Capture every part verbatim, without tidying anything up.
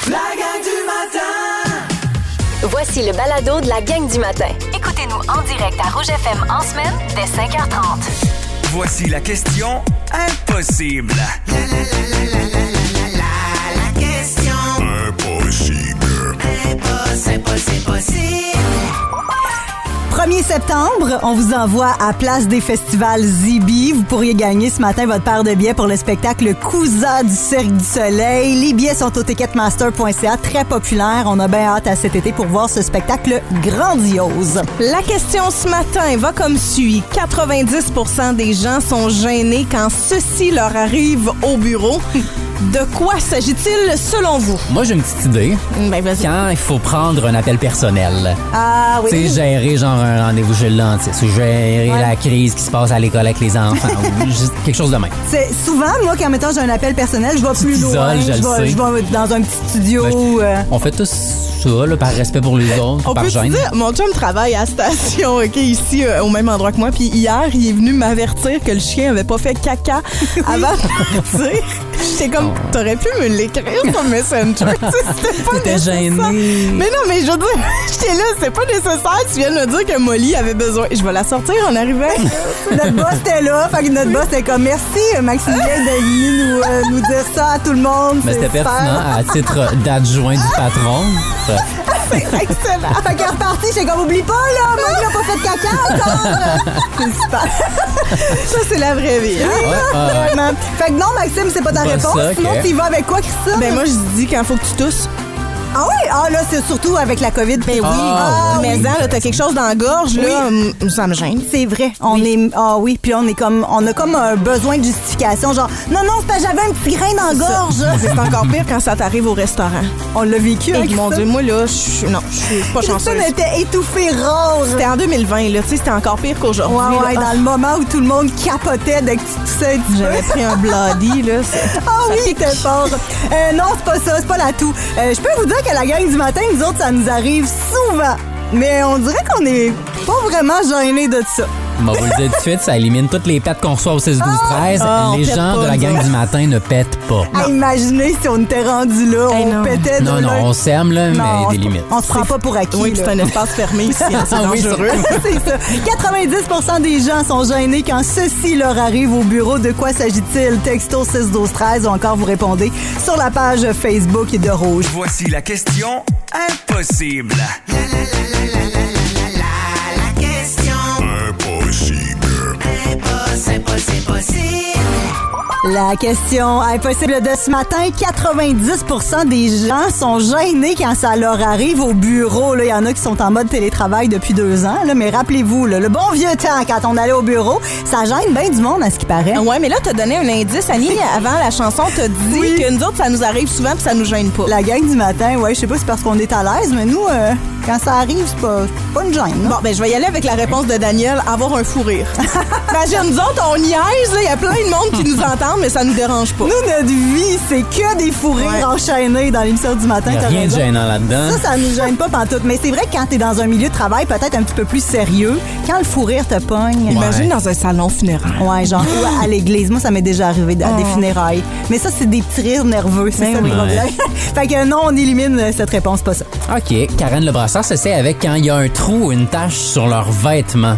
La gang du matin. Voici le balado de la gang du matin. Écoutez-nous en direct à Rouge F M en semaine dès cinq heures trente. Voici la question impossible. La, la, la, la, la, la, la, la question Impossible. impossible, possible, possible. premier septembre, on vous envoie à Place des Festivals Zibi. Vous pourriez gagner ce matin votre paire de billets pour le spectacle Cousa du Cirque du Soleil. Les billets sont au ticketmaster point c a, très populaire. On a bien hâte à cet été pour voir ce spectacle grandiose. La question ce matin va comme suit. quatre-vingt-dix pour cent des gens sont gênés quand ceci leur arrive au bureau. De quoi s'agit-il selon vous? Moi, j'ai une petite idée. Ben, vas-y. Quand il faut prendre un appel personnel. Ah oui. Tu sais, gérer genre un rendez-vous chez le dentiste ou gérer Ouais. la crise qui se passe à l'école avec les enfants ou juste quelque chose de même. C'est souvent, moi, quand mettons, j'ai un appel personnel, je vais plus t'isoles, loin. je le vais, sais. je vais dans un petit studio. Ben, je- euh, On fait tous ça, là, par respect pour les autres, On par peut gêne. dire, mon chum travaille à la station, OK, ici, euh, au même endroit que moi. Puis hier, il est venu m'avertir que le chien avait pas fait caca avant de partir. J'étais comme, Oh. t'aurais pu me l'écrire sur Messenger. Tu sais, C'était pas T'étais nécessaire. gêné. Mais non, mais je veux dire, j'étais là, c'est pas nécessaire. Tu viens de me dire que Molly avait besoin. Je vais la sortir en arrivant. notre boss était là, fait que notre boss était comme merci Maximilien d'être venu nous, euh, nous dire ça à tout le monde. Mais c'est c'était super. pertinent à titre d'adjoint du patron. Bref. Excellent. Fait qu'elle est repartie, j'ai comme oublie pas là, Molly n'a pas fait de caca encore. C'est super. Ça, c'est la vraie vie. Hein? Ouais, ouais. Vraiment. Fait que non, Maxime, c'est pas ta Pas réponse. ça, Sinon, ok. tu y vas avec quoi, Christophe? Ben moi, je dis quand faut que tu tousses. Ah oui? Ah là, c'est surtout avec la COVID. Ben oui. Ah, Mais oui. là, là, t'as quelque chose dans la gorge, là, hum, ça me gêne. C'est vrai. On est. Ah oui, puis on est comme. On a comme un besoin de justification. Genre, non, non, c'est parce que j'avais un petit grain dans la gorge. C'est encore pire quand ça t'arrive au restaurant. On l'a vécu, hein, Et mon Christophe? Dieu, moi, là, je suis. Non, je suis pas chanceuse. Christophe était étouffé rose. C'était en deux mille vingt, là. Tu sais, c'était encore pire qu'aujourd'hui. Ouais, ouais, là. dans le moment où tout le monde capotait dès que tu toussais un petit peu. J'avais pris un bloody, là. c'est- Ah oui, c'était fort. Euh, non, c'est pas ça, c'est pas l'atout. Euh, je peux vous dire que la gang du matin, nous autres, ça nous arrive souvent. Mais on dirait qu'on est pas vraiment gênés de ça. On va vous le dire tout de suite, ça élimine toutes les pètes qu'on reçoit au six douze treize. Ah, on les pète gens pas, de la nous gang autres. du matin ne pètent pas. À imaginer si on était rendu là, Hey, on non. pétait de Non, non, l'un. on s'aime, là, Non, mais on des se- limites. On se prend pas pour acquis. Oui, puis là. c'est un espace fermé ici. hein, c'est Ah oui, dangereux. C'est ça. quatre-vingt-dix pour cent des gens sont gênés quand ceci leur arrive au bureau. De quoi s'agit-il? Texto six douze treize ou encore vous répondez sur la page Facebook de Rouge. Voici la question impossible. La, la, la, la, la, la, la, la, la question Impossible. impossible, possible, possible. La question impossible de ce matin, quatre-vingt-dix pour cent des gens sont gênés quand ça leur arrive au bureau. Là, il y en a qui sont en mode télétravail depuis deux ans, là, mais rappelez-vous, là, le bon vieux temps, quand on allait au bureau, ça gêne bien du monde à ce qui paraît. Ouais, mais là, t'as donné un indice, Annie, avant la chanson, t'as dit Oui. que nous autres, ça nous arrive souvent puis ça nous gêne pas. La gang du matin, ouais, je sais pas si c'est parce qu'on est à l'aise, mais nous, euh, quand ça arrive, c'est pas, c'est pas une gêne. non? Bon, ben, je vais y aller avec la réponse de Daniel, avoir un fou rire. Imagine, nous autres, on niaise, il y a plein de monde qui nous entend, mais ça nous dérange pas. Nous, notre vie, c'est que des fous rires Ouais. enchaînés dans l'émission du matin. Il n'y a t'as rien de raison. gênant là-dedans. Ça, ça nous gêne pas pantoute. Mais c'est vrai que quand t'es dans un milieu de travail peut-être un petit peu plus sérieux, quand le fou rire te pogne... Imagine dans un salon funéraire. Ouais, genre ou à l'église. Moi, ça m'est déjà arrivé à des Oh. funérailles. Mais ça, c'est des petits rires nerveux. C'est Ben ça oui. le problème. fait que non, on élimine cette réponse, pas ça. OK. Karen Le Brassard, ça c'est avec quand il y a un trou ou une tache sur leurs vêtements.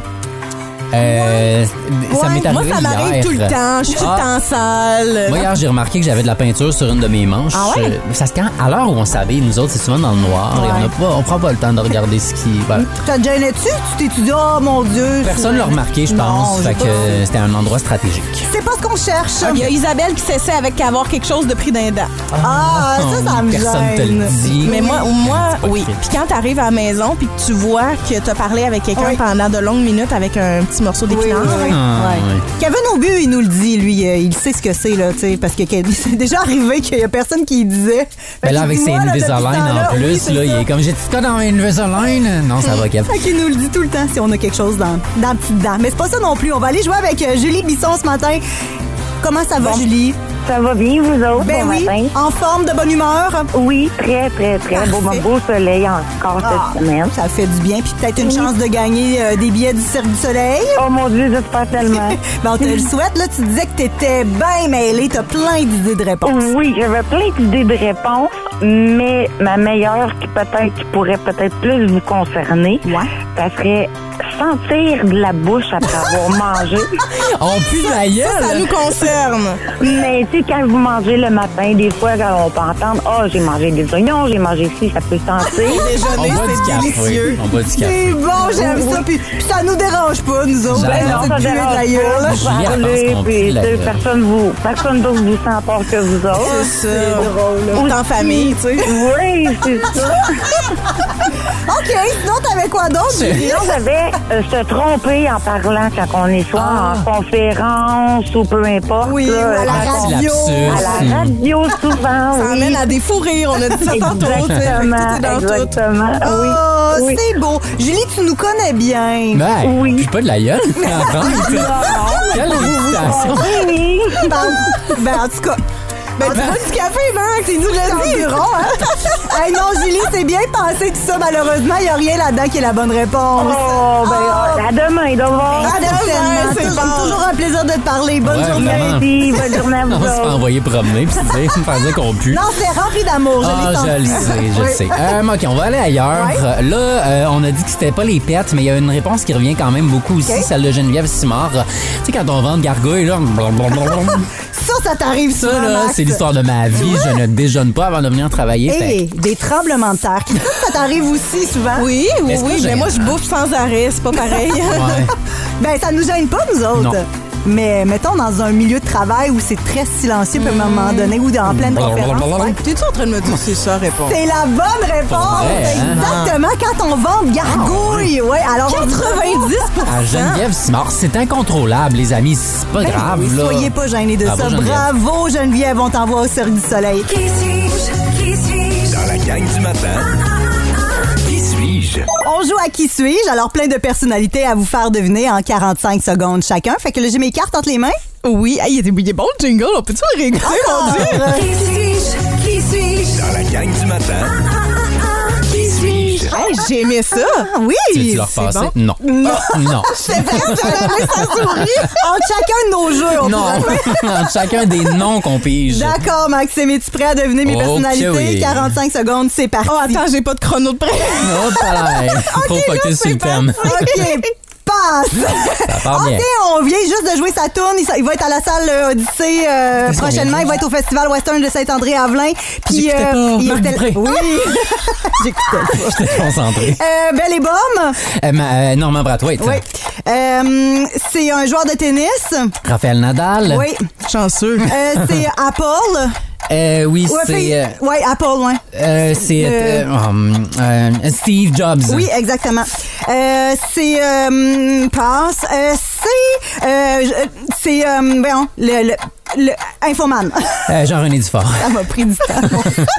Euh, ça Ouais, m'est arrivé Moi, ça m'arrive hier. tout le temps. Je suis tout le Ah. temps sale. Moi, hier, j'ai remarqué que j'avais de la peinture sur une de mes manches. Ah ouais? Euh, Ça se quand, à l'heure où on s'habille, nous autres, c'est souvent dans le noir. Et on, a pas, on prend pas le temps de regarder ce qui... ben, T'as te gêné-tu? Tu t'es dit, oh mon Dieu. personne ne l'a remarqué, je Non, pense. j'ai Fait pas- que euh, c'était un endroit stratégique. C'est pas ce qu'on cherche. Il y a Isabelle qui s'essaie avec avoir quelque chose de pris d'un dent. Ah, ça, ça me Personne te gêne. le dit. Mais moi, moi pas oui. écrit. Puis quand t'arrives à la maison puis que tu vois que t'as parlé avec quelqu'un Oui. pendant de longues minutes avec un petit morceau Oui, d'éclair. oui, oui. Ah, Ouais. ouais. Kevin Aubu, il nous le dit, lui, euh, il sait ce que c'est, là, tu sais, parce que c'est déjà arrivé qu'il y a personne qui y disait. Ben Fait là, qu'il avec dit, ses moi, là, depuis ce Invisalign temps-là, en oui, plus, c'est là, il ça. est comme j'ai tout dans Invisalign. Non, ça va, Kev. Fait qu'il nous le dit tout le temps si on a quelque chose dans, dans la petite dent. Mais c'est pas ça non plus. On va aller jouer avec euh, Julie Bisson ce matin. Comment ça va, Bon. Julie? Ça va bien, vous autres, Ben bon oui, matin? en forme, de bonne humeur. Oui, très, très, très beau, Parfait. beau soleil encore Ah, cette semaine. ça fait du bien. Puis peut-être une chance de gagner euh, des billets du Cirque du Soleil. Oh mon Dieu, j'espère tellement. Ben, on te le souhaite. Là, tu disais que t'étais bien mêlée. T'as plein d'idées de réponses. Oui, j'avais plein d'idées de réponses, mais ma meilleure qui peut-être qui pourrait peut-être plus vous concerner, Ouais. ça serait sentir de la bouche après avoir mangé. On pue la gueule. Ça nous concerne. Mais tu sais, quand vous mangez le matin, des fois, quand on peut entendre « Ah, oh, j'ai mangé des oignons, j'ai mangé ci », ça peut sentir. On Déjeuner, boit du c'est café. délicieux. On boit du C'est café. bon, j'aime ça. Puis, puis ça nous dérange pas, nous autres. J'adore. Ben, Non, c'est ça de puer de dérange la gueule. pas, Julie, elle pense parler, qu'on puis pue la tu sais, gueule. personne vous, personne d'autre vous sent fort que vous autres. C'est ça. Ou en famille, tu sais. Oui, c'est ça. OK, sinon, t'avais quoi d'autre? Sinon, j'avais euh, se tromper en parlant quand on est soit Ah. en conférence ou peu importe. Oui, là, ou à la quand on- radio. À la radio, souvent, Ça oui. amène à des fous rires. On a dit ça tantôt, tu sais. Exactement, Tout est dans tout. exactement. Oh, Oui, oui. c'est beau. Julie, tu nous connais bien. Ben, Oui. pue pas de la gueule. Quelle réputation. Oui. Ben, ben, en tout cas... Ben, tu bois du café, Max, il nous l'a dit. Environ, hein? Hey, non, Julie, c'est bien pensé tout ça. Malheureusement, il n'y a rien là-dedans qui est la bonne réponse. Oh, ben, Oh. à demain, d'abord. Ah, certainement. c'est C'est bon. toujours un plaisir de te parler. Bonne Ouais, journée. vraiment. Merci, bonne journée à vous On se fait autres. envoyer promener puis se dire, faire dire qu'on pue. Non, c'est rempli d'amour. Je Ah, l'ai je senti. le sais, je le Oui. sais. Euh, OK, on va aller ailleurs. Ouais. Là, euh, on a dit que c'était pas les pets, mais il y a une réponse qui revient quand même beaucoup aussi, OK. celle de Geneviève Simard. Tu sais, quand on vend de gargouille, là, blablabla. Ça, ça t'arrive ça, souvent, là, Max. c'est l'histoire de ma vie. Je ne déjeune pas avant de venir travailler. fait Hey, des tremblements de terre. Ça t'arrive aussi souvent? Oui, oui, Est-ce que oui. j'ai- Mais moi, je bouffe sans arrêt. C'est pas pareil. que- ouais. Ben, ça nous gêne pas, nous autres. Non. Mais mettons dans un milieu de travail où c'est très silencieux, puis à un moment donné, ou en pleine conférence. ouais. T'es-tu en train de me dire que c'est ça, réponse? C'est la bonne réponse! Pour vrai, hein? Exactement, quand on vend de gargouille. Ouais, alors quatre-vingt-dix pour cent. À Geneviève Simard, c'est incontrôlable, les amis. C'est pas Ben grave, oui, là. soyez pas gênés de Bravo, ça. Geneviève. Bravo, Geneviève, on t'envoie au Cirque du Soleil. Qui suis-je? Qui suis-je? Dans la gang du matin, qui suis-je? On joue à Qui suis-je? Alors, plein de personnalités à vous faire deviner en quarante-cinq secondes chacun. Fait que là, j'ai mes cartes entre les mains. Oui, hey, il était il est bon le jingle. On peut-tu le réécouter, mon Dieu? Qui suis-je? Qui suis-je? Dans la gang du matin, qui suis-je? Hey, j'ai aimé ça. Ah oui! Tu veux-tu leur c'est passer? bon. Non. Non. Non. C'est vrai, tu as donné sa souris. Entre chacun de nos jeux, on Non. pourrait faire. Entre chacun des noms qu'on pige. D'accord, Maxime, es-tu prêt à deviner mes Ok, personnalités? oui. quarante-cinq secondes, c'est parti. Oh, attends, j'ai pas de chrono de près. Oh, pas l'air. Trop focus sur le thème. OK, passe. Ça part bien. OK, on vient juste de jouer sa tourne. Il, il va être à la salle euh, Odyssée euh, Qu'est-ce qu'on prochainement. vient de Il va être au Festival Western de Saint-André-Avelin. Puis, J'écoutais pas. il Marc était- Dupré. Oui, j'écoutais pas. J'étais concentré. Euh, Belle et Bomme. Euh, ma- euh, Normand Brathwaite. Oui. Euh, c'est un joueur de tennis. Raphaël Nadal. Oui. Chanceux. Euh, c'est Apple. Euh, oui, Ouais, c'est. fait- euh, ouais, Apple, ouais. euh, c'est. Euh, euh, um, euh, Steve Jobs. Oui, exactement. Euh, c'est euh, passe. Euh, c'est euh, je- c'est euh, voyons, le, le, le Infoman. Euh, Jean-René Dufort. Ça m'a pris du temps.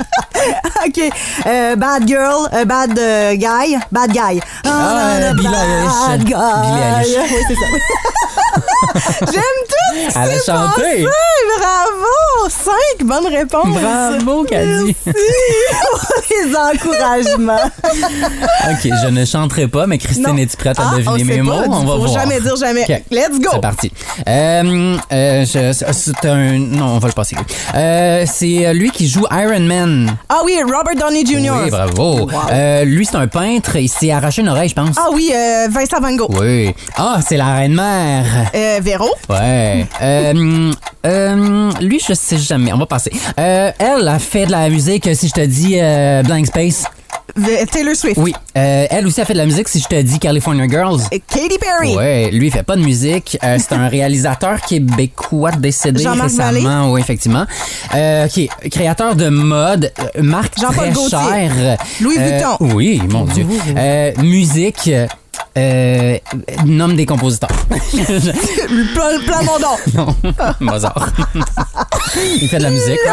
OK. Euh, bad girl, euh, bad euh, guy, bad guy. Oh, Ah, the Billie bad Eilish. guy. Billie Eilish. Oui, c'est ça. J'aime tout. ce qui Elle a s'est chanté. passé. Bravo. Cinq bonnes réponses. Bravo, Caddy. Les encouragements. OK, je ne chanterai pas, mais Christine, Non. es-tu prête à Ah, on deviner sait mes pas. mots? On va Faut voir. jamais dire jamais. OK. Let's go. C'est parti. Euh, euh, je- c'est un... Non, on va le passer. Euh, c'est lui qui joue Iron Man. Ah oui, Robert Downey junior Oui, bravo. Euh, lui, c'est un peintre. Il s'est arraché une oreille, je pense. Ah oui, euh, Vincent Van Gogh. Oui. Ah, c'est la reine-mère. Euh, Véro. Ouais. euh, euh, lui, je sais jamais. On va passer. Euh, elle a fait de la musique, si je te dis euh, Blank Space. V- Taylor Swift. Oui. Euh, elle aussi a fait de la musique, si je te dis California Girls. Et Katy Perry. Ouais, lui, il fait pas de musique. Euh, c'est un réalisateur québécois décédé Jean-Marc récemment. Oui, effectivement. Euh, OK. Créateur de mode, euh, marque Jean-Paul très Gaultier. chère. Louis Euh, Vuitton. Oui, mon Dieu. Euh, musique, euh, nomme des compositeurs. Plan, plan Mondon. Non, Mozart. Il fait de la musique, ouais. Homme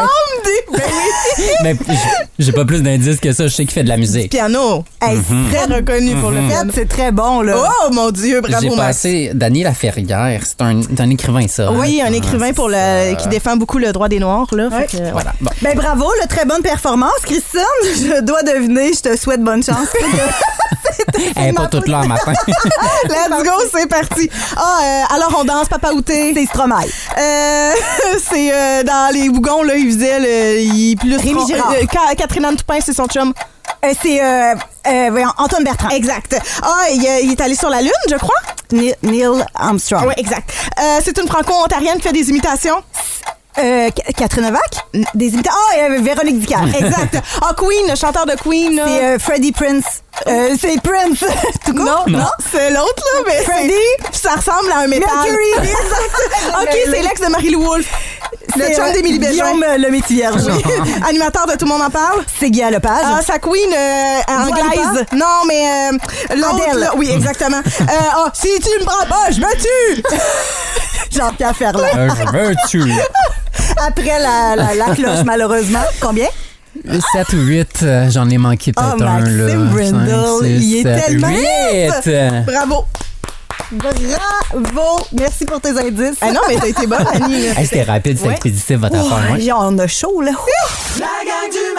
idée. Ben oui. Mais j'ai- j'ai pas plus d'indices que ça. Je sais qu'il fait de la musique. Piano. Hey, Mhm. Très reconnu pour le Fred, piano. c'est très bon, là. Oh mon Dieu, bravo J'ai Max. passé Daniel Laferrière. C'est un, c'est un écrivain, ça. Oui, hein? un écrivain pour le qui défend beaucoup le droit des Noirs là. Fait que, Voilà. Bon. Ben bravo, là, très bonne performance, Christine. Je dois deviner, je te souhaite bonne chance. Elle est pas toute là en matin. Let's go, c'est parti. Ah, euh, alors on danse Papa Outé. C'est Stromae. Euh, c'est euh, dans les bougons là, il faisait le il plus Rémi Girard. euh, Ca- Catherine Anne Toupin, c'est son chum. Euh, c'est euh, euh, voyons, Antoine Bertrand. Exact. Ah, il, euh, il est allé sur la lune, je crois. Neil, Neil Armstrong. Oui, exact. Euh, c'est une franco-ontarienne qui fait des imitations. Euh, Ca- Catherine Novak. Des imitations. Ah, euh, Véronique Dicker. Exact. Ah, Queen, le chanteur de Queen. là. C'est euh, Freddie Prince. Euh, c'est Prince. Tout court? Non, non, c'est l'autre, là, mais Freddie? c'est- ça ressemble à un métal. Mercury. OK, c'est l'ex de Marie-Lou Wolfe. Le C'est, chum euh, d'Émilie Bégin. Guillaume euh, le métier vierge. Animateur de Tout le monde en parle. C'est Guy Lepage. Ah, sa queen euh, anglaise. Lipa? Non, mais euh, l'autre, Adèle. là, oui, exactement. euh, ah, si tu me prends pas, je me tue. Jean-Pierre Ferland. Euh, je veux tuer. Après la, la, la cloche, malheureusement. Combien? sept ou huit, euh, j'en ai manqué peut-être Oh, un. Là. Maxime Brindle, Cinq, six, il est sept, tellement huit. Bravo. Bravo! Merci pour tes indices. Ah non, mais t'as été bonne, Annie. là. Hey, c'était rapide, c'est Ouais. expéditif votre affaire. Ouais. Ouais, on a chaud, là. La gang du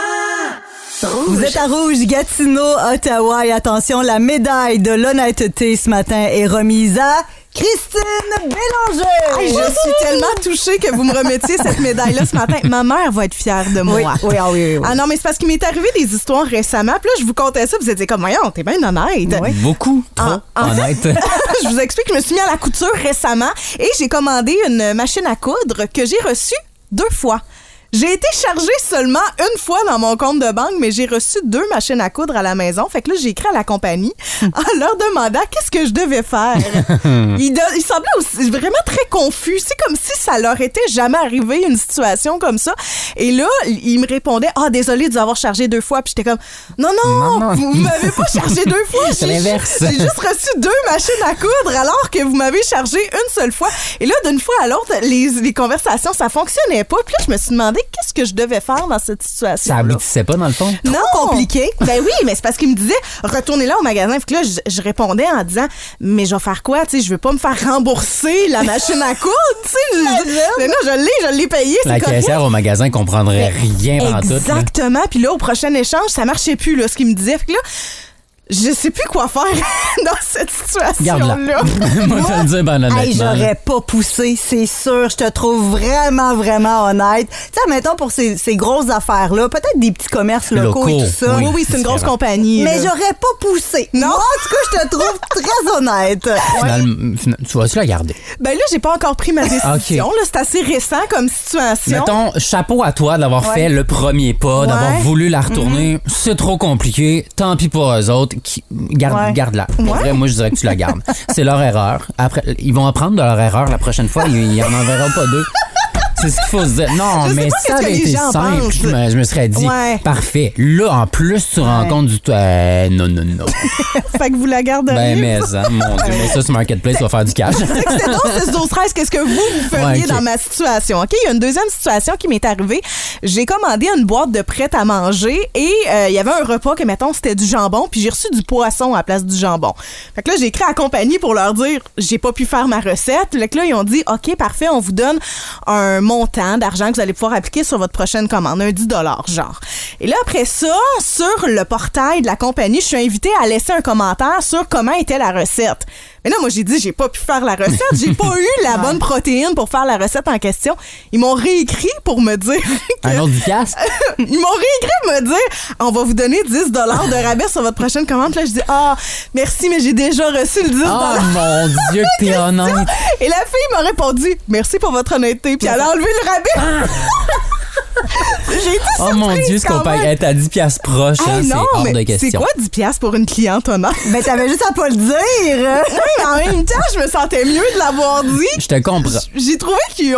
matin. Vous êtes à Rouge, Gatineau, Ottawa. Et attention, la médaille de l'honnêteté ce matin est remise à Christine Bélanger. Hey, je suis tellement touchée que vous me remettiez cette médaille-là ce matin. Ma mère va être fière de moi. Oui, oui, ah oui, oui, oui. Ah non, mais c'est parce qu'il m'est arrivé des histoires récemment. Puis là, je vous contais ça, vous étiez comme, voyons, t'es bien honnête. Oui. Beaucoup, trop, Ah, ah. honnête. Je vous explique, je me suis mis à la couture récemment et j'ai commandé une machine à coudre que j'ai reçue deux fois. J'ai été chargée seulement une fois dans mon compte de banque, mais j'ai reçu deux machines à coudre à la maison. Fait que là, j'ai écrit à la compagnie en leur demandant qu'est-ce que je devais faire. Ils, de- ils semblaient aussi vraiment très confus. C'est comme si ça leur était jamais arrivé une situation comme ça. Et là, ils me répondaient « Ah, désolé de vous avoir chargé deux fois. » Puis j'étais comme « Non, non, Non, non. vous m'avez pas chargé deux fois. C'est J'ai- l'inverse. J'ai juste reçu deux machines à coudre alors que vous m'avez chargé une seule fois. » Et là, d'une fois à l'autre, les, les conversations, ça fonctionnait pas. Puis là, je me suis demandé qu'est-ce que je devais faire dans cette situation. Ça aboutissait pas, dans le fond? Non, compliqué. Ben oui, mais c'est parce qu'il me disait retournez là au magasin. Fait que là, je, je répondais en disant mais je vais faire quoi, tu sais, je veux pas me faire rembourser la machine à coudre, tu sais. Je- Mais non, je l'ai, je l'ai payé, c'est La correct. caissière au magasin comprendrait rien pendant tout. là. Exactement. Puis là, au prochain échange, ça marchait plus, là, ce qu'il me disait. Fait que là, je sais plus quoi faire dans cette situation-là. Garde-la. Moi, je te le dis, ben honnêtement. Hey, j'aurais pas poussé, c'est sûr. Je te trouve vraiment, vraiment honnête. Tu sais, mettons pour ces, ces grosses affaires-là, peut-être des petits commerces locaux, Locaux, et tout ça. oui. Oui, oui, c'est une grosse Différent. compagnie. Mais là. j'aurais pas poussé. Non? Moi, en tout cas, je te trouve très honnête. Finalement, fina- tu vas-tu la garder? Ben là, j'ai pas encore pris ma décision. Ok. Là, c'est assez récent comme situation. Mettons, chapeau à toi d'avoir Ouais. fait le premier pas, Ouais. d'avoir voulu la retourner. C'est trop compliqué. Tant pis pour eux autres. Qui, garde, Ouais. Garde-la. Pour Ouais. vrai, moi, je dirais que tu la gardes. C'est leur erreur. Après, ils vont apprendre de leur erreur la prochaine fois. Ils ils en enverront pas deux. C'est ce qu'il faut se dire. Non, Je sais mais pas ça qu'est-ce que avait les été gens simple. pensent. Je me, je me serais dit, Ouais. parfait. Là, en plus, tu rencontres du... Euh, non, non, non. Fait que vous la garderiez. Ben, mais, hein, mon Dieu. Mais ça, sur Marketplace, tu vas faire du cash. C'est donc six douze treize, qu'est-ce que vous, vous feriez Ouais, ok. dans ma situation? OK, il y a une deuxième situation qui m'est arrivée. J'ai commandé une boîte de prêt à manger et euh, il y avait un repas que, mettons, c'était du jambon, puis j'ai reçu du poisson à la place du jambon. Fait que là, j'ai écrit à la compagnie pour leur dire j'ai pas pu faire ma recette. Fait que là, ils ont dit OK, parfait, on vous donne un montant d'argent que vous allez pouvoir appliquer sur votre prochaine commande, un dix dollars genre. Et là, après ça, sur le portail de la compagnie, je suis invitée à laisser un commentaire sur comment était la recette. Mais là, moi, j'ai dit, j'ai pas pu faire la recette. J'ai pas eu la bonne protéine pour faire la recette en question. Ils m'ont réécrit pour me dire que... Un autre du cash? Ils m'ont réécrit pour me dire, on va vous donner dix dollars de rabais sur votre prochaine commande. Puis là, je dis, ah, merci, mais j'ai déjà reçu le dix dollars. Oh mon Dieu, que t'es honnête. Et la fille m'a répondu, merci pour votre honnêteté. Puis elle a enlevé le rabais. J'ai été Oh mon surprise Dieu, ce quand qu'on paye. même. Elle t'a dix piastres proche, Hey, hein, c'est non, hors de mais question. c'est quoi dix piastres pour une cliente honnête? Ben, t'avais juste à pas le dire. Oui, mais en même temps, je me sentais mieux de l'avoir dit. Je te comprends. J'ai trouvé qu'ils ont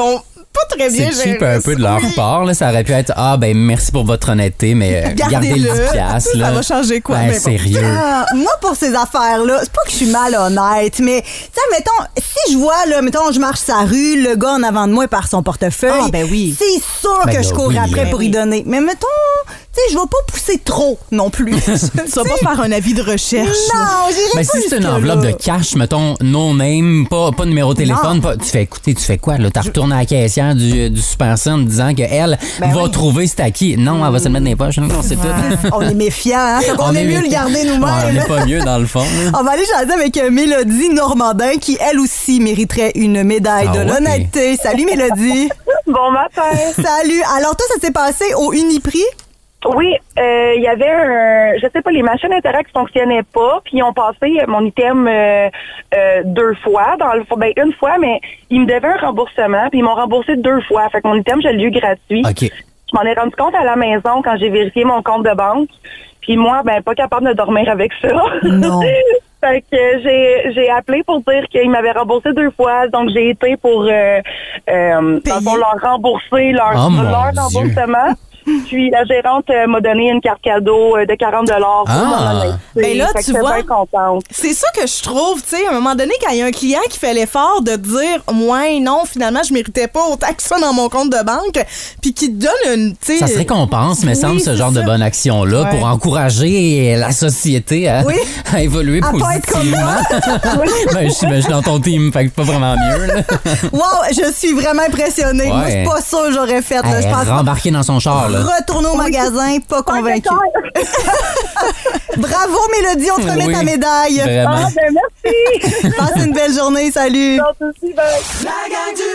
pas très bien C'est géré. cheap un peu de leur part. Là. Ça aurait pu être, ah, ben merci pour votre honnêteté, mais euh, gardez le dix piastres. Ça va changer quoi? Ben, mais bon. sérieux. Ah, moi, pour ces affaires-là, c'est pas que je suis malhonnête, mais, tu sais, mettons, si je vois, là, mettons, je marche sa rue, le gars en avant de moi part son portefeuille. Ah, ben oui. C'est sûr Ben que là, je cours oui, après ben pour oui. y donner. Mais mettons, tu sais, je vais pas pousser trop non plus. Tu vas pas faire un avis de recherche. Non, j'irai Mais pas si c'est une jusque-là. enveloppe de cash, mettons, no name, pas, pas de numéro de téléphone, pas, tu fais écouter, tu fais quoi? Là? Tu retournes à la caissière du, du Super C en disant qu'elle Ben va oui. trouver c'est à qui. Non, elle va se le mettre dans les poches. Non, c'est tout. On est méfiants, hein? Fait qu'on est mieux le garder On nous-mêmes. n'est pas mieux, dans le fond. là. On va aller jaser avec euh, Mélodie Normandin qui, elle aussi, mériterait une médaille Ah de ouais? l'honnêteté. Salut, Mélodie. Bon matin. Salut. Alors, toi, ça s'est passé au Uniprix? Oui, euh, il y avait un, je sais pas, les machines Interact fonctionnaient pas, puis ils ont passé mon item euh, euh, deux fois, dans le fond, ben une fois, mais ils me devaient un remboursement, puis ils m'ont remboursé deux fois. Fait que mon item, je l'ai eu gratuit. OK. Je m'en ai rendu compte à la maison quand j'ai vérifié mon compte de banque. Puis moi, ben pas capable de dormir avec ça. Non. Fait que j'ai j'ai appelé pour dire qu'ils m'avaient remboursé deux fois. Donc j'ai été pour euh, euh, dans le fond, leur rembourser leur, Oh, mon leur Dieu. remboursement. Puis la gérante euh, m'a donné une carte cadeau euh, de quarante dollars pour Ah. mon honnêteté. Ben là, Fait que tu j'étais vois, bien contente. C'est ça que je trouve, tu sais, à un moment donné, quand il y a un client qui fait l'effort de dire, ouais, non, finalement, je méritais pas autant que ça dans mon compte de banque, puis qui te donne une, tu sais... Ça se récompense, mais Oui, semble, ce c'est genre ça. de bonne action-là Ouais. pour encourager la société à, Oui. à évoluer À pas être comme positivement. ben, je suis ben, je suis dans ton team, fait que pas vraiment mieux. Là. Wow, je suis vraiment impressionnée. Moi, Ouais. c'est pas ça que j'aurais fait. Là. Je Elle pense est rembarquée dans son char. Là. retourner au magasin, pas convaincue. Bravo, Mélodie, on te remet Oui. ta médaille. Vraiment. Ah, ben merci. Passe une belle journée, salut. Donc, aussi, ben, La gang du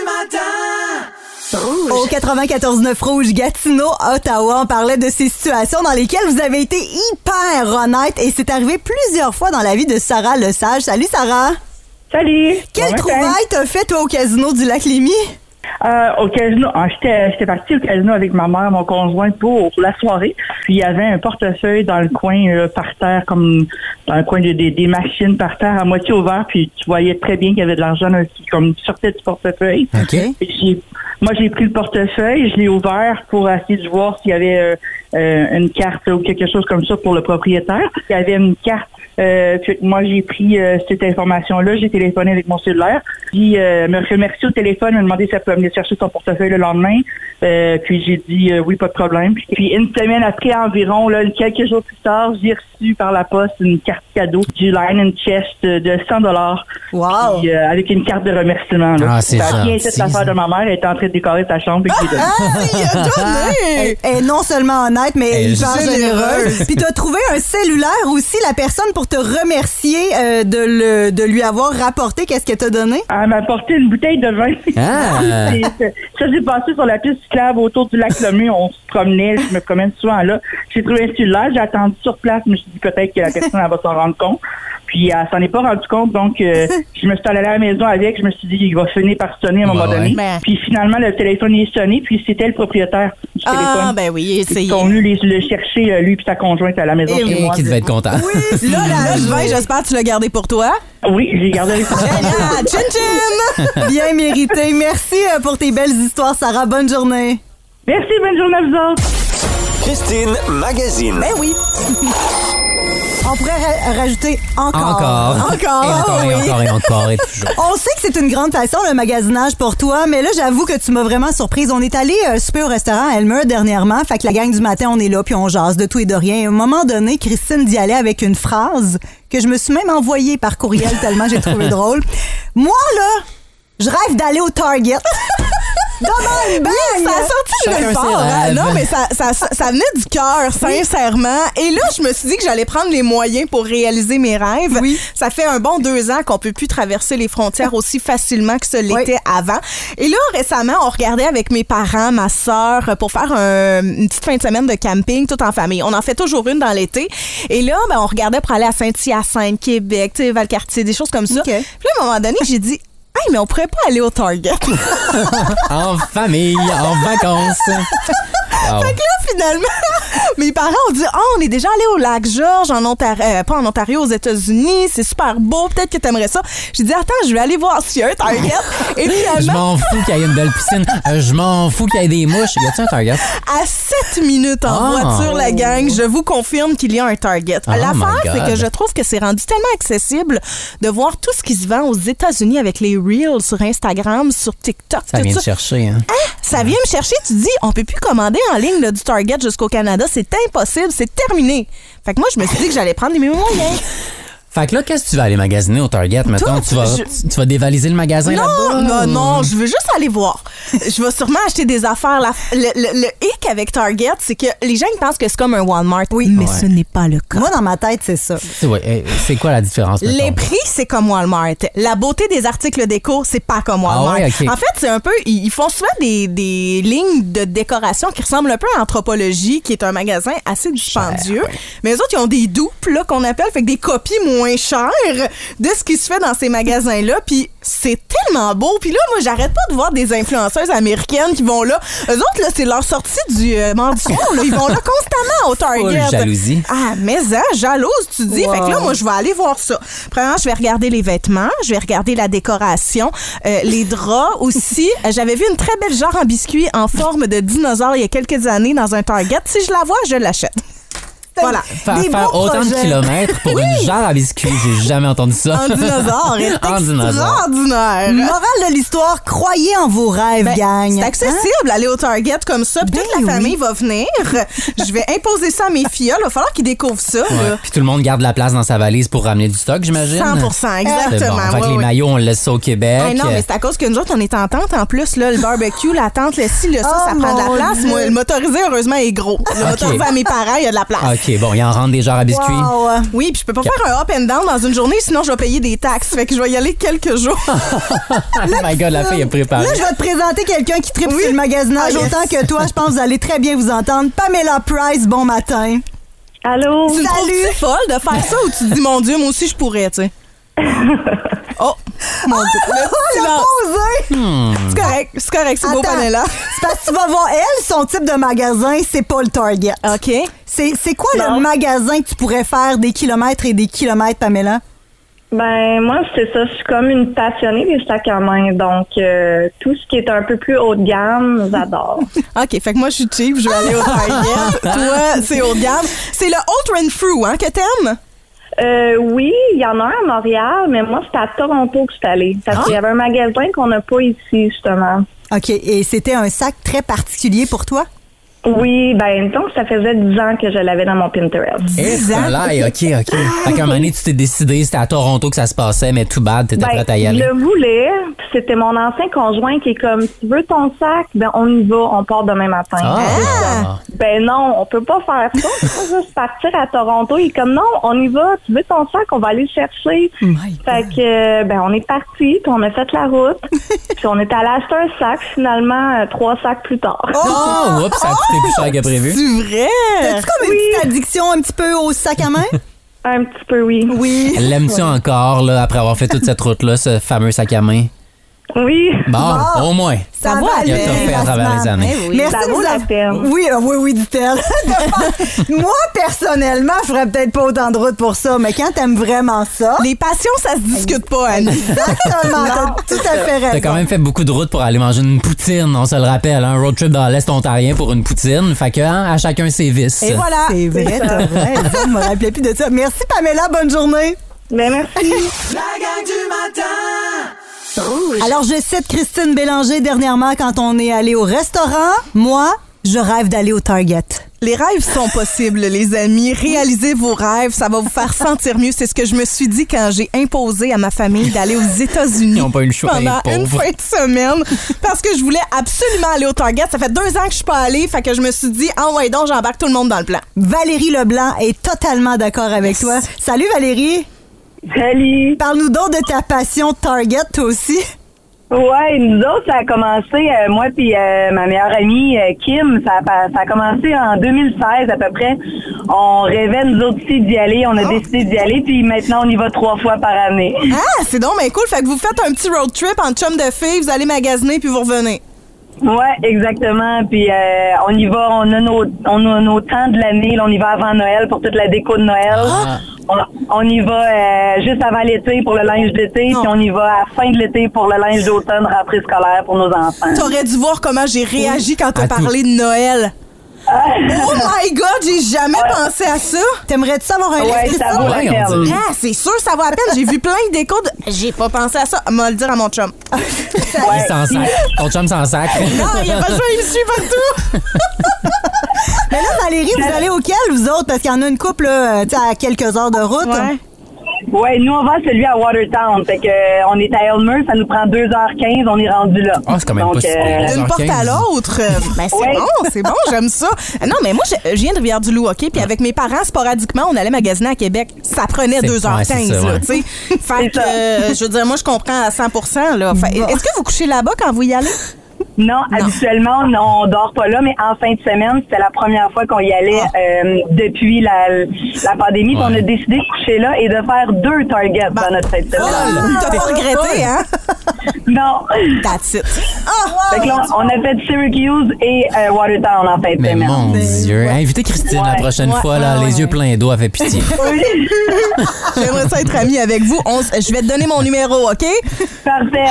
matin. Au quatre-vingt-quatorze neuf Rouge, Gatineau, Ottawa, on parlait de ces situations dans lesquelles vous avez été hyper honnête et c'est arrivé plusieurs fois dans la vie de Sarah Lesage. Salut, Sarah. Salut. Quelle Bon matin. trouvaille t'as fait, toi, au casino du Lac-Lémy? Euh, au casino, ah, j'étais, j'étais partie au casino avec ma mère, mon conjoint pour la soirée. Puis il y avait un portefeuille dans le coin euh, par terre, comme dans le coin de- des- des machines par terre à moitié ouvert. Puis tu voyais très bien qu'il y avait de l'argent là, qui comme sortait du portefeuille. OK. Et j'ai- moi j'ai pris le portefeuille, je l'ai ouvert pour essayer de voir s'il y avait euh, euh, une carte ou quelque chose comme ça pour le propriétaire. Il y avait une carte. Euh, puis moi, j'ai pris euh, cette information-là, j'ai téléphoné avec mon cellulaire, puis euh, me remercier au téléphone, me demander si elle pouvait venir chercher son portefeuille le lendemain. Euh, puis j'ai dit euh, oui, pas de problème. Puis une semaine après environ, là, quelques jours plus tard, j'ai reçu par la poste une carte cadeau du Line and Chest de cent dollars. Wow. Puis, euh, avec une carte de remerciement. Là. Ah, c'est ça a bien gentil, été l'affaire ça. de ma mère, elle était en train de décorer sa chambre. Et que j'ai donné. Ah, il a donné! Elle elle est non seulement honnête, mais Elle est hyper généreuse. généreuse. Puis t'as trouvé un cellulaire aussi, la personne, pour te remercier euh, de, le, de lui avoir rapporté. Qu'est-ce qu'elle t'a donné? Elle m'a apporté une bouteille de vin. Ah. Et, euh, ça, j'ai passé sur la piste cyclable autour du lac Lemieux. On se promenait, je me promène souvent là. J'ai trouvé un cellulaire, j'ai attendu sur place. Je me suis dit peut-être que la personne elle va s'en rendre compte. Puis elle s'en est pas rendu compte, donc euh, je me suis allée à la maison avec. Je me suis dit qu'il va finir par sonner à un moment Ouais, donné. ouais. Puis finalement, le téléphone est sonné, puis c'était le propriétaire du Ah, téléphone. ben oui, Ils essayez. sont venus les- le chercher, euh, lui puis sa conjointe, à la maison Et chez Et moi. qui devait être content. Oui, là, la vin, j'espère que tu l'as gardé pour toi. Oui, j'ai gardé avec Génial! Chin chin! Bien mérité. Merci euh, pour tes belles histoires, Sarah. Bonne journée. Merci, bonne journée à vous autres. Christine Magazine. Ben oui. On pourrait ra- rajouter encore. Encore. Encore. Et encore, et oui. encore, et encore, et toujours. On sait que c'est une grande passion, le magasinage pour toi, mais là, j'avoue que tu m'as vraiment surprise. On est allé euh, souper au restaurant Elmer dernièrement, fait que la gang du matin, on est là, puis on jase de tout et de rien. Et à un moment donné, Christine dit aller avec une phrase que je me suis même envoyée par courriel tellement j'ai trouvé drôle. Moi, là, je rêve d'aller au Target. Demain, bang! Ça a sorti de Chacun nulle ses part, hein? rêves. Non, mais ça, ça, ça, ça venait du cœur, sincèrement. Et là, je me suis dit que j'allais prendre les moyens pour réaliser mes rêves. Oui. Ça fait un bon deux ans qu'on peut plus traverser les frontières aussi facilement que ce l'était avant. Et là, récemment, on regardait avec mes parents, ma sœur, pour faire un- une petite fin de semaine de camping, tout en famille. On en fait toujours une dans l'été. Et là, ben, on regardait pour aller à Saint-Hyacinthe, Québec, tu sais, Valcartier, des choses comme ça. OK. Puis là, à un moment donné, j'ai dit, hey, mais on pourrait pas aller au Target. En famille, en vacances. Wow. Fait que là, finalement, Mes parents ont dit, oh, on est déjà allé au lac George, en Ontario, euh, pas en Ontario, aux États-Unis, c'est super beau, peut-être que t'aimerais ça. J'ai dit, attends, je vais aller voir s'il y a un Target. Et finalement, Je m'en fous qu'il y ait une belle piscine. Euh, je m'en fous qu'il y ait des mouches. Y a-t-il un Target? à sept minutes en Ah. voiture, la gang, je vous confirme qu'il y a un Target. Oh L'affaire, my c'est God. que je trouve que c'est rendu tellement accessible de voir tout ce qui se vend aux États-Unis avec les Reels sur Instagram, sur TikTok. Ça tout vient ça. de chercher, hein? Ça vient me chercher, tu dis, on peut plus commander en ligne là, du Target jusqu'au Canada, c'est impossible, c'est terminé. Fait que moi, je me suis dit que j'allais prendre les mêmes moyens. Fait que là, qu'est-ce que tu vas aller magasiner au Target, mettons? Tout, Tu vas, je- tu, tu vas dévaliser le magasin Non, là-bas? non, ou- non, je veux juste aller voir. Je vais sûrement acheter des affaires. La- le, le, le hic avec Target, c'est que les gens ils pensent que c'est comme un Walmart. Oui, mais Ouais. ce n'est pas le cas. Moi, dans ma tête, c'est ça. C'est, ouais, eh, c'est quoi la différence, mettons? Les prix, c'est comme Walmart. La beauté des articles déco, c'est pas comme Walmart. Ah ouais, ok. En fait, c'est un peu... Ils ils font souvent des, des lignes de décoration qui ressemblent un peu à Anthropologie, qui est un magasin assez dispendieux. ouais. Mais eux autres, ils ont des dupes, là, qu'on appelle, fait que des copies moins chères de ce qui se fait dans ces magasins-là. Puis c'est tellement beau. Puis là, moi, j'arrête pas de voir des influenceuses américaines qui vont là. Eux autres, là, c'est leur sortie du euh, mardi soir, là. Ils vont là constamment au Target. Full jalousie. Ah, mais hein, jalouse, tu dis. Wow. Fait que là, moi, je vais aller voir ça. Premièrement, je vais regarder les vêtements, je vais regarder la décoration, euh, les draps aussi. Euh, J'avais vu une très belle jarre en biscuit en forme de dinosaure il y a quelques années dans un Target. Si je la vois, je l'achète. Voilà. Faire, Des faire beaux autant de projets. kilomètres pour une jarre à biscuits, j'ai jamais entendu ça. En dinosaure. est En dinosaure. extraordinaire. Morale de l'histoire, croyez en vos rêves, Ben, gang. c'est accessible, aller au Target comme ça. Puis Ben toute la oui. famille va venir. Je vais imposer ça à mes filles. Il va falloir qu'ils découvrent ça. Ouais. Là. Puis tout le monde garde la place dans sa valise pour ramener du stock, j'imagine? cent pour cent, C'est bon. exactement. Fait que Ouais, les ouais. maillots, on le laisse ça au Québec. Ah non, mais c'est à cause que nous autres, on est en tente en plus. Là, le barbecue, la tente, le ci, le ça, Oh, ça prend de la mon place. Dieu. Moi, le motorisé, heureusement, est gros. Le Ok. motorisé à mes parents, il y a de la place. OK, bon, il en rentre des jarres à biscuits. Wow. Oui, puis je peux pas faire un up and down dans une journée, sinon je vais payer des taxes. Fait que je vais y aller quelques jours. Oh my God, la fille est préparée. Là, je vais te présenter quelqu'un qui tripe Oui. sur le magasinage Ah, yes. autant que toi. Je pense que vous allez très bien vous entendre. Pamela Price, bon matin. Allô? Tu me trouves-tu folle de faire ça ou tu te dis, mon Dieu, moi aussi, je pourrais, tu sais? Oh, mon Dieu. Le Elle a silence. posé. C'est correct, c'est correct, c'est beau, Attends. Pamela. C'est parce que tu vas voir, elle, son type de magasin, c'est pas le Target. OK. C'est c'est quoi Non. le magasin que tu pourrais faire des kilomètres et des kilomètres, Pamela? Ben, moi, c'est ça. Je suis comme une passionnée des sacs à main. Donc, euh, tout ce qui est un peu plus haut de gamme, j'adore. OK, fait que moi, je suis cheap, je vais aller au Target. Toi, c'est haut de gamme. C'est le Old Run Through, hein, que t'aimes? Euh, oui, il y en a un à Montréal, mais moi, c'était à Toronto que je suis allée. Parce qu'il y avait un magasin qu'on n'a pas ici, justement. OK, et c'était un sac très particulier pour toi? Oui, ben, donc, ça faisait dix ans que je l'avais dans mon Pinterest. Eh, ça l'aille, OK, OK. Fait qu'à un moment donné, tu t'es décidé, c'était à Toronto que ça se passait, mais tout bad, t'étais Ben, prête à y je aller. le voulais. Puis c'était mon ancien conjoint qui est comme, si tu veux ton sac, ben, on y va, on part demain matin. Ah! Ben non, on peut pas faire ça. On peut pas juste partir à Toronto. Il est comme, non, on y va. Tu veux ton sac, on va aller le chercher. Fait que, ben, on est parti, puis on a fait la route. Puis on est allé acheter un sac, finalement, euh, trois sacs plus tard. Oh! Oups, ça a coûté plus cher que prévu. C'est vrai? T'as-tu comme une petite addiction un petit peu au sac à main? Un petit peu, oui. Oui. L'aimes-tu encore, là, après avoir fait toute cette route-là, ce fameux sac à main? Oui. Bon, Bon. au moins. Ça va Il a aller, toffé à travers les Jasmine. années. Eh oui. Merci Ça de vaut nous la avoir- peine. Oui, euh, oui, oui, dit-elle. Moi, personnellement, je ferais peut-être pas autant de route pour ça, mais quand t'aimes vraiment ça... Les passions, ça se discute pas, Annie. Exactement, t'as tout à fait raison. T'as quand même fait beaucoup de routes pour aller manger une poutine, on se le rappelle, un road trip dans l'Est ontarien pour une poutine. Fait que, hein, à chacun ses vices. Et voilà. C'est vrai, t'as raison, je me rappelais plus de ça. Merci, Pamela, bonne journée. Ben, merci. La gang du matin. Alors, je cite Christine Bélanger dernièrement quand on est allé au restaurant. Moi, je rêve d'aller au Target. Les rêves sont possibles, les amis. Réalisez vos rêves, ça va vous faire sentir mieux. C'est ce que je me suis dit quand j'ai imposé à ma famille d'aller aux États-Unis. Ils n'ont pas eu le choix, pendant les une pauvres. fin de semaine parce que je voulais absolument aller au Target. Ça fait deux ans que je suis pas allée, fait que je me suis dit, ah ouais, donc j'embarque tout le monde dans le plan. Valérie Leblanc est totalement d'accord avec toi. Salut, Valérie. Salut. Parle-nous donc de ta passion Target, toi aussi. Ouais, nous autres, ça a commencé, euh, moi puis euh, ma meilleure amie euh, Kim, ça a, ça a commencé en deux mille seize à peu près. On rêvait, nous autres aussi, d'y aller. On a Oh. décidé d'y aller, puis maintenant, on y va trois fois par année. Ah, c'est donc mais cool. Fait que vous faites un petit road trip en chum de filles, vous allez magasiner puis vous revenez. Ouais, exactement. Puis euh, on y va, on a nos, on a nos temps de l'année. Là, on y va avant Noël pour toute la déco de Noël. Ah. On, on y va euh, juste avant l'été pour le linge d'été, puis on y va à la fin de l'été pour le linge d'automne, rentrée scolaire pour nos enfants. T'aurais dû voir comment j'ai réagi quand t'as À parlé tout. de Noël. Oh my God, j'ai jamais ouais. pensé à ça. T'aimerais-tu savoir un ouais, livre? ça vaut la Ouais, on peine. dirait. Ah, c'est sûr, ça vaut la peine. J'ai vu plein de décos. De... J'ai pas pensé à ça. On va le dire à mon chum. Il s'en sac. Ton chum s'en sac. Non, il a pas le choix, il me suit partout. Mais là, Valérie, vous allez auquel, vous autres? Parce qu'il y en a une couple, là, tu sais, à quelques heures de route. Ouais. Ouais, nous on va à celui à Watertown. Fait que euh, on est à Elmer, ça nous prend deux heures quinze, on est rendu là. Ah, c'est quand même Donc, pas si pire. D'une porte à l'autre. Euh, Ben, c'est Ouais. bon, c'est bon, j'aime ça. Non, mais moi, je, je viens de Rivière-du-Loup, OK? Puis avec mes parents, sporadiquement, on allait magasiner à Québec. Ça prenait C'est- deux heures quinze, ouais, c'est ça, là, ouais. tu sais. Fait que, ça. euh, je veux dire, moi, je comprends à cent pour cent, là. Fait, est-ce que vous couchez là-bas quand vous y allez? Non, habituellement, on, on dort pas là, mais en fin de semaine, c'était la première fois qu'on y allait euh, depuis la, la pandémie. Puis Ouais. on a décidé de coucher là et de faire deux Targets dans notre fin de semaine. T'as pas regretté, hein? Non. That's it. Fait que là, on on a fait Syracuse et euh, Watertown en fin de Mais semaine. mon Dieu. Invitez Christine la Ouais. prochaine Ouais, fois, là, ouais, les ouais. yeux pleins d'eau, elle fait pitié. Oui. J'aimerais ça être amie avec vous. On s- je vais te donner mon numéro, OK? Parfait.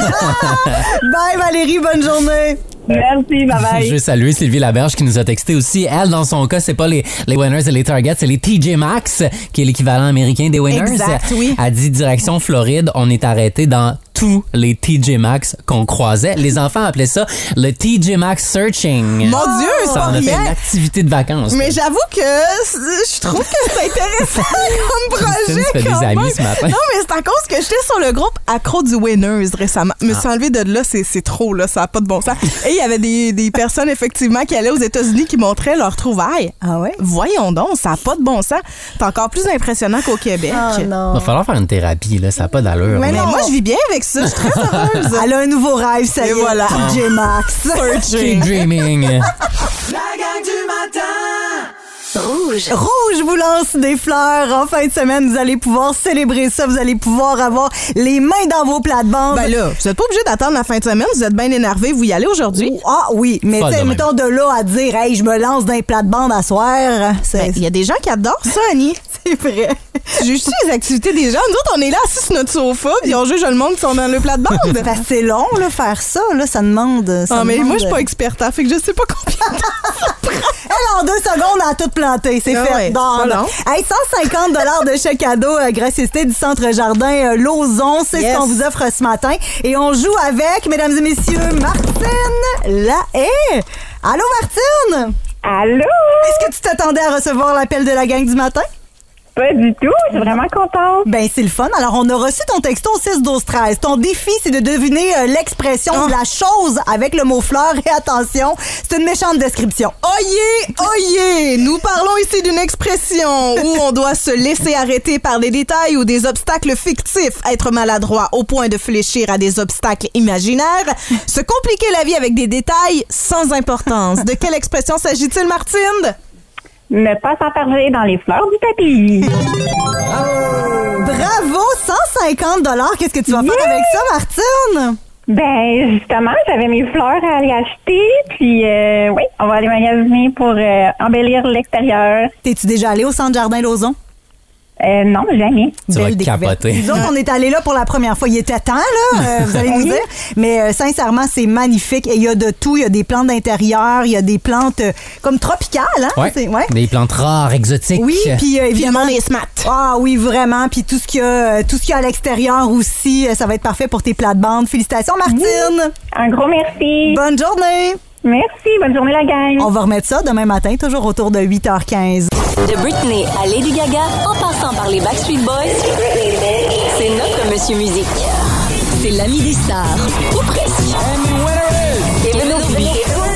Bye, Valérie, bonne journée. Merci, bye bye. Je veux saluer Sylvie Laberge qui nous a texté aussi. Elle, dans son cas, c'est pas les, les Winners et les Targets, c'est les T J Maxx, qui est l'équivalent américain des Winners. Exact, oui. Elle dit direction Floride, on est arrêté dans tous les T J Maxx qu'on croisait. Les enfants appelaient ça le T J Maxx searching. Mon Dieu, c'est Ça pas en a fait rien. une activité de vacances. Mais j'avoue que c'est- je trouve que c'est intéressant comme projet. Christine se fait quand des amis même. ce matin. Non, mais c'est à cause que j'étais sur le groupe Accro du Winners récemment. Je me suis enlevée de là, c'est, c'est trop, là, ça n'a pas de bon sens. Et il y avait des, des personnes, effectivement, qui allaient aux États-Unis qui montraient leurs trouvailles. Ah ouais? Voyons donc, ça n'a pas de bon sens. C'est encore plus impressionnant qu'au Québec. Ah non. Va falloir faire une thérapie, là, ça n'a pas d'allure. Mais là. non, moi, je vis bien avec ça. Je suis très heureuse. Elle a un nouveau rêve, ça y Et est. voilà. T J Maxx. Keep dreaming. La gang du matin. Rouge. Rouge vous lance des fleurs. En fin de semaine, vous allez pouvoir célébrer ça. Vous allez pouvoir avoir les mains dans vos plates-bandes. Ben là, vous n'êtes pas obligé d'attendre la fin de semaine. Vous êtes bien énervé. Vous y allez aujourd'hui? Ah oui, mais Folle tu sais, de même. mettons de là à dire, hey, je me lance dans les plates-bandes à soir. C'est Ben, il y a des gens qui adorent ça, Annie. c'est vrai. Tu juges-tu les activités des gens? Nous autres, on est là assis sur notre sofa, puis on juge le monde qui sont dans le plate-bande. Parce que c'est long, là, faire ça. Là, ça demande. Ça Ah, mais demande- moi, je suis pas experte, hein, fait que je sais pas combien de temps. Elle, en deux secondes, elle a tout planté. C'est Ah fait. ouais, Dans- c'est pas long. Hey, cent cinquante dollars de chèque cadeau euh, gracieuseté du Centre Jardin euh, Lauson. C'est Yes. ce qu'on vous offre ce matin. Et on joue avec, mesdames et messieurs, Martine Lahaye. Allô, Martine? Allô? Est-ce que tu t'attendais à recevoir l'appel de la gang du matin? Pas du tout, je suis vraiment contente. Ben, c'est le fun. Alors, on a reçu ton texto au six douze treize. Ton défi, c'est de deviner euh, l'expression de la chose avec le mot fleur. Et attention, c'est une méchante description. Oyez, oyez! Nous parlons ici d'une expression où on doit se laisser arrêter par des détails ou des obstacles fictifs, être maladroit au point de fléchir à des obstacles imaginaires, se compliquer la vie avec des détails sans importance. De quelle expression s'agit-il, Martine? Ne pas s'enfarger dans les fleurs du tapis. Bravo, cent cinquante dollars. Qu'est-ce que tu vas faire avec ça, Martine? Ben, justement, j'avais mes fleurs à aller acheter, puis euh, oui, on va aller magasiner pour euh, embellir l'extérieur. T'es-tu déjà allé au Centre Jardin Lauson? Euh, non, jamais. Tu vas Belle découverte. capoter. Nous autres, on est allés là pour la première fois. Il était temps, là, euh, vous allez nous dire. Mais euh, sincèrement, c'est magnifique. Et il y a de tout. Il y a des plantes d'intérieur. Il y a des plantes euh, comme tropicales. Hein? Ouais. C'est- ouais. Des plantes rares, exotiques. Oui, puis euh, évidemment... les smats. Ah oui, vraiment. Puis tout ce qu'il y a, euh, tout ce qu'il y a à l'extérieur aussi, euh, ça va être parfait pour tes plates-bandes. Félicitations, Martine. Un gros merci. Bonne journée. Merci, bonne journée la gang. On va remettre ça demain matin, toujours autour de huit heures quinze. De Britney à Lady Gaga, en passant par les Backstreet Boys, c'est notre Monsieur Musique. C'est l'ami des stars. Ou presque. Kevin O'Brien.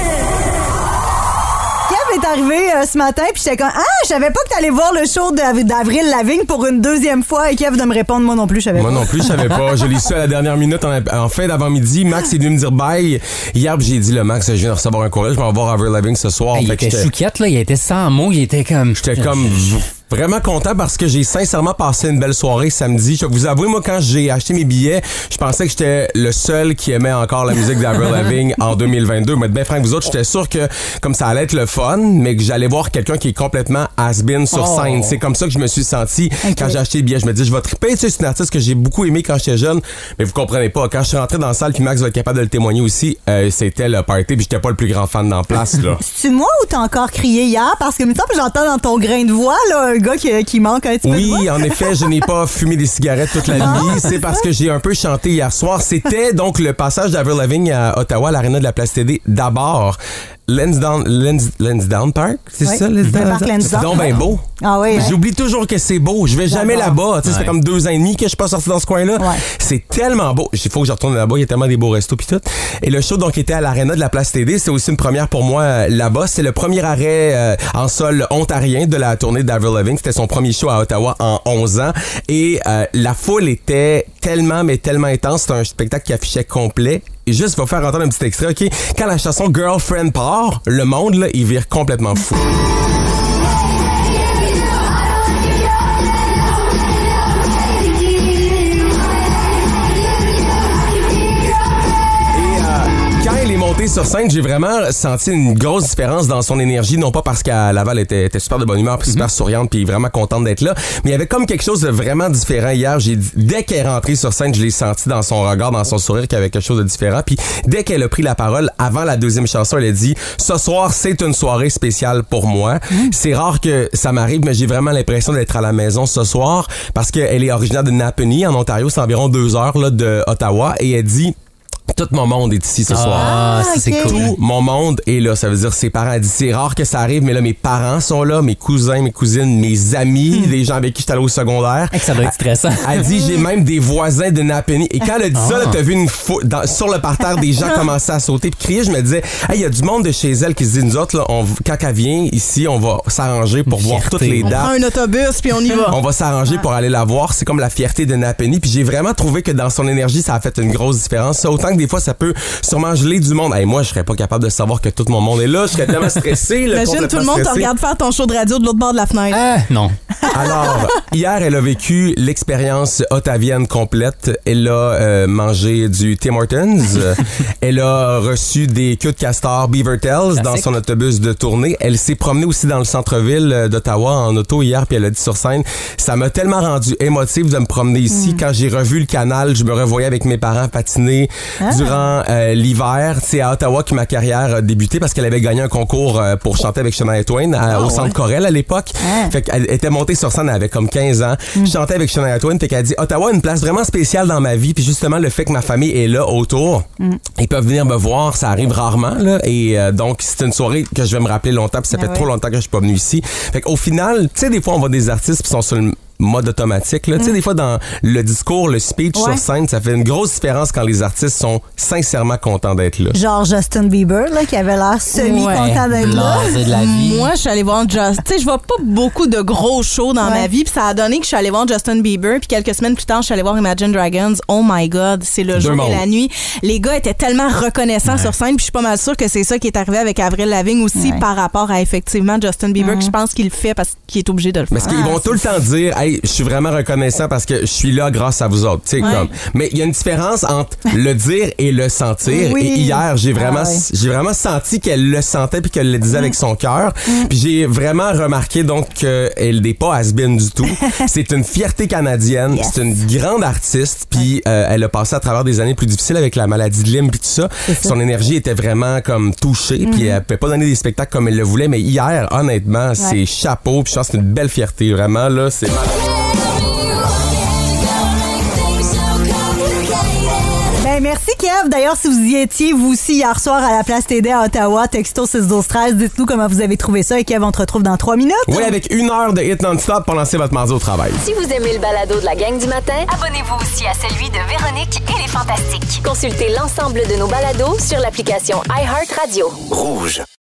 Kev est arrivé euh, ce matin, puis j'étais comme, ah, je savais pas que t'allais voir le show d'Av- d'Avril Lavigne pour une deuxième fois. Et Kev de me répondre, moi non plus, je savais Moi pas. non plus, je savais pas. Je l'ai su à la dernière minute en, en fin d'avant-midi. Max est venu me dire bye. Hier, j'ai dit, le Max, je viens de recevoir un courriel. Je vais en voir Avril Lavigne ce soir. Hey, il Fait que était j'étais- chouquette, là. Il était sans mots. Il était comme... J'étais comme... Vraiment content parce que j'ai sincèrement passé une belle soirée samedi. Je vais vous avouer, moi, quand j'ai acheté mes billets, je pensais que j'étais le seul qui aimait encore la musique d'Avril Lavigne en deux mille vingt-deux. Mais ben franc, vous autres, j'étais sûr que comme ça allait être le fun, mais que j'allais voir quelqu'un qui est complètement has-been sur Oh. scène. C'est comme ça que je me suis senti Okay. quand j'ai acheté les billets. Je me dis, je vais triper. Tu sais, c'est une artiste que j'ai beaucoup aimé quand j'étais jeune, mais vous comprenez pas. Quand je suis rentré dans la salle, puis Max va être capable de le témoigner aussi, euh, c'était le party, puis j'étais pas le plus grand fan dans la place, là. C'est-tu moi ou t'as encore crié hier? Parce que, me semble, j'entends dans ton grain de voix, là, un gars qui, qui manque un petit peu de voix. Oui, en effet, je n'ai pas fumé des cigarettes toute la nuit. C'est parce que j'ai un peu chanté hier soir. C'était donc le passage d'Avril Lavigne à Ottawa, à l'aréna de la Place T D. D'abord, Lansdowne, Lans, Lansdowne Park, c'est Oui. ça? Le parc C'est Lansdowne. donc bien beau. Ah oui, ouais. J'oublie toujours que c'est beau. Je vais jamais J'adore. là-bas. Tu sais, ça fait Ouais. comme deux ans et demi que je suis pas sorti dans ce coin-là. Ouais. C'est tellement beau. Il faut que je retourne là-bas. Il y a tellement des beaux restos pis tout. Et le show donc était à l'aréna de la Place T D. C'est aussi une première pour moi euh, là-bas. C'est le premier arrêt euh, en sol ontarien de la tournée d'Avril Lavigne. C'était son premier show à Ottawa en onze ans. Et euh, la foule était tellement, mais tellement intense. C'était un spectacle qui affichait complet. Et juste, il va faire entendre un petit extrait, OK? Quand la chanson Girlfriend part, le monde, là, il vire complètement fou. Quand elle est montée sur scène, j'ai vraiment senti une grosse différence dans son énergie, non pas parce qu'à Laval était, était super de bonne humeur, puis super souriante, puis vraiment contente d'être là, mais il y avait comme quelque chose de vraiment différent hier. J'ai dit- dès qu'elle est rentrée sur scène, je l'ai senti dans son regard, dans son sourire, qu'il y avait quelque chose de différent. Puis dès qu'elle a pris la parole avant la deuxième chanson, elle a dit « Ce soir, c'est une soirée spéciale pour moi. C'est rare que ça m'arrive, mais j'ai vraiment l'impression d'être à la maison ce soir parce qu'elle est originaire de Napanee, en Ontario, c'est environ deux heures là, de Ottawa, et elle dit tout mon monde est ici ce soir. Ah, ça, c'est ok. cool. Tout mon monde est là. Ça veut dire ses parents. Elle dit, c'est rare que ça arrive, mais là, mes parents sont là, mes cousins, mes cousines, mes amis, les gens avec qui j'étais allé au secondaire. Hey, ça doit être stressant. Elle dit, j'ai même des voisins de Napanee. Et quand elle a dit ça, là, t'as vu une fou- dans- sur le parterre, des gens commençaient à sauter puis crier. Je me disais, hey, il y a du monde de chez elle qui se dit, nous autres, là, on, quand elle vient ici, on va s'arranger pour voir Fierté. toutes les On prend dates. un autobus puis on y va. On va s'arranger pour aller la voir. C'est comme la fierté de Napanee. Puis j'ai vraiment trouvé que dans son énergie, ça a fait une grosse différence. Ça, autant que des fois, ça peut sûrement geler du monde. Hey, moi, je serais pas capable de savoir que tout mon monde est là. Je serais tellement stressé. là, Imagine tout le complètement monde te stressé. regarde faire ton show de radio de l'autre bord de la fenêtre. Ah, non. Alors, hier, elle a vécu l'expérience ottavienne complète. Elle a euh, mangé du Tim Hortons. Euh, elle a reçu des queues de castor Beaver Tails dans Classique. son autobus de tournée. Elle s'est promenée aussi dans le centre-ville euh, d'Ottawa en auto hier, puis elle a dit sur scène, ça m'a tellement rendu émotive de me promener ici. Quand j'ai revu le canal, je me revoyais avec mes parents patiner durant euh, l'hiver. C'est à Ottawa que ma carrière a débuté parce qu'elle avait gagné un concours euh, pour chanter avec Shania Twain à- au Centre Corel à l'époque. Ah. Fait qu'elle était montée sur scène, elle avait comme quinze ans. Je chantais avec Shania Twain, fait qu'elle a dit Ottawa a une place vraiment spéciale dans ma vie, puis justement le fait que ma famille est là autour, ils peuvent venir me voir, ça arrive rarement là, et euh, donc c'est une soirée que je vais me rappeler longtemps, puis ça Ah fait ouais. trop longtemps que je suis pas venu ici. Fait qu'au final, tu sais, des fois on voit des artistes qui sont sur le mode automatique là, tu sais, des fois dans le discours, le speech Ouais. sur scène, ça fait une grosse différence quand les artistes sont sincèrement contents d'être là. Genre Justin Bieber, là, qui avait l'air semi-content d'être là. Blasé de la vie. Moi, je suis allée voir Justin. Tu sais, je vois pas beaucoup de gros shows dans Ouais. ma vie, puis ça a donné que je suis allée voir Justin Bieber, puis quelques semaines plus tard, je suis allée voir Imagine Dragons. Oh my God, c'est le Deux jour mondes. et la nuit. Les gars étaient tellement reconnaissants Ouais. sur scène, puis je suis pas mal sûre que c'est ça qui est arrivé avec Avril Lavigne aussi Ouais. par rapport à effectivement Justin Bieber, que je pense qu'il le fait parce qu'il est obligé de le faire. Parce qu'ils vont tout le temps dire, hey, je suis vraiment reconnaissant parce que je suis là grâce à vous autres. Tu sais, Ouais. comme. Mais il y a une différence entre le dire et le sentir. Oui. Et hier, j'ai vraiment, Ah ouais. j'ai vraiment senti qu'elle le sentait puis qu'elle le disait avec son cœur. Puis j'ai vraiment remarqué donc qu'elle n'est pas has-been du tout. C'est une fierté canadienne. Yes. C'est une grande artiste. Puis euh, elle a passé à travers des années plus difficiles avec la maladie de Lyme puis tout ça. ça. Son énergie était vraiment comme touchée. Puis elle pouvait pas donner des spectacles comme elle le voulait. Mais hier, honnêtement, c'est chapeau. Puis je pense que c'est une belle fierté. Vraiment, là, c'est... Ben, merci, Kev. D'ailleurs, si vous y étiez, vous aussi, hier soir, à la Place T D à Ottawa, texto six douze treize, dites-nous comment vous avez trouvé ça. Et Kev, on te retrouve dans trois minutes. Oui, avec une heure de hit non-stop pour lancer votre mardi au travail. Si vous aimez le balado de la gang du matin, Abonnez-vous aussi à celui de Véronique et les Fantastiques. consultez l'ensemble de nos balados sur l'application iHeartRadio. Rouge.